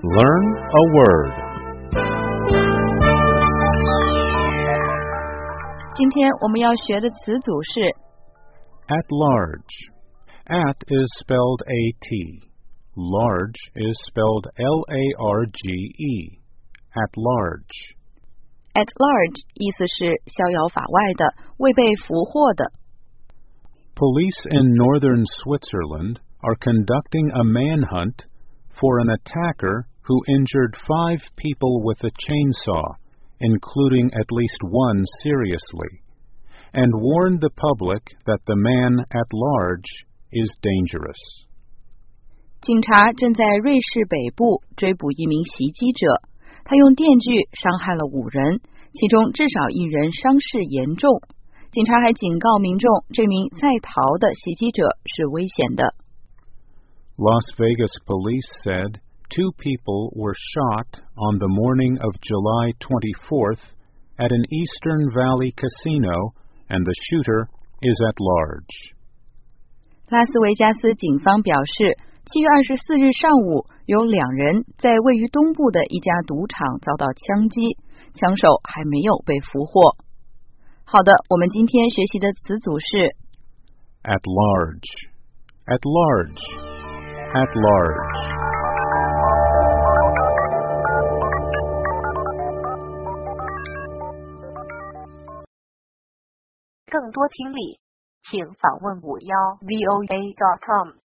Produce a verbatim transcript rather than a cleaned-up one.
Learn a word. 今天我们要学的词组是 At large. At is spelled A T. Large is spelled L A R G E. At large. at large 意思是逍遥法外的，未被俘获的。 Police in northern Switzerland are conducting a manhunt for an attacker who injured five people with a chainsaw, including at least one seriously, and warned the public that the man at large is dangerous. 警察正在瑞士北部追捕一名袭击者，他用电锯伤害了五人，其中至少一人伤势严重。警察还警告民众，这名在逃的袭击者是危险的。 Las Vegas police said two people were shot on the morning of July twenty-fourth at an Eastern Valley casino, and the shooter is at large. 拉斯维加斯警方表示，七月二十四日上午，有两人在位于东部的一家赌场遭到枪击，枪手还没有被俘获。好的，我们今天学习的词组是 At large. At large. At large. 更多听力，请访问五幺 V O A dot com。